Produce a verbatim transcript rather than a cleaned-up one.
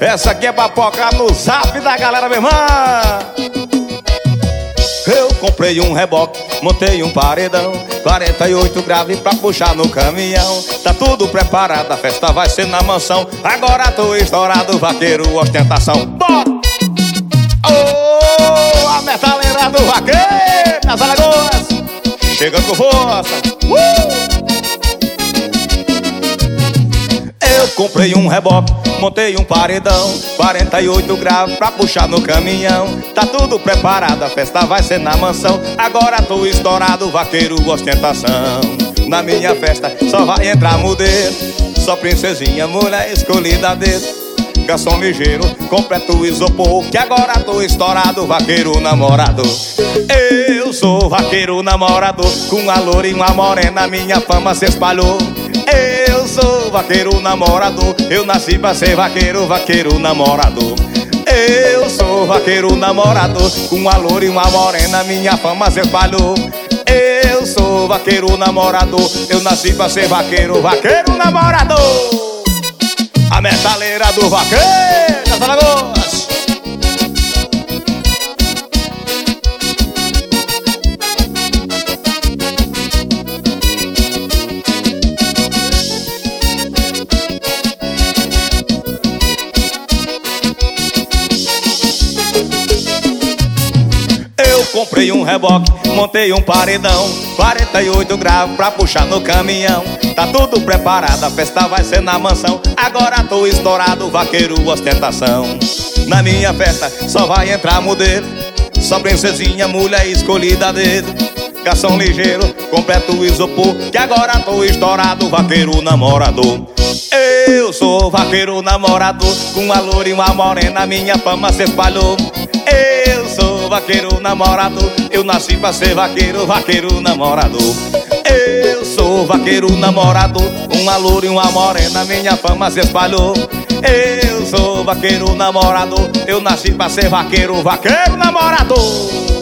Essa aqui é pra focar no zap da galera, minha irmã. Eu comprei um reboque, montei um paredão, quarenta e oito grave pra puxar no caminhão. Tá tudo preparado, a festa vai ser na mansão. Agora tô estourado, vaqueiro, ostentação. Bora! Oh, a metaleira do vaqueiro nas Alagoas, chegando com força. uh! Eu comprei um reboque, montei um paredão, quarenta e oito graus pra puxar no caminhão. Tá tudo preparado, a festa vai ser na mansão. Agora tô estourado, vaqueiro, ostentação. Na minha festa só vai entrar modelo, só princesinha, mulher escolhida a dedo. Garçom ligeiro, completo isopor, que agora tô estourado, vaqueiro namorado. Eu sou vaqueiro namorador, com a loura e uma morena, minha fama se espalhou. Eu sou vaqueiro namorador, eu nasci pra ser vaqueiro, vaqueiro namorador. Eu sou vaqueiro namorador, com a loura e uma morena, minha fama se espalhou. Eu sou vaqueiro namorador, eu nasci pra ser vaqueiro, vaqueiro namorador. A metaleira do vaqueiro das Alagoas. Eu comprei um reboque, montei um paredão, quarenta e oito graus pra puxar no caminhão. Tá tudo preparado, a festa vai ser na mansão. Agora tô estourado, vaqueiro, ostentação. Na minha festa só vai entrar modelo, só princesinha, mulher escolhida a dedo. Garçom ligeiro, completo isopor, que agora tô estourado, vaqueiro namorador. Eu sou vaqueiro namorador, com a loura e uma morena, minha fama se espalhou. Eu sou vaqueiro namorador, eu nasci pra ser vaqueiro, vaqueiro namorador. Eu sou vaqueiro namorador, uma loura e uma morena, minha fama se espalhou. Eu sou vaqueiro namorador, eu nasci pra ser vaqueiro, vaqueiro namorador.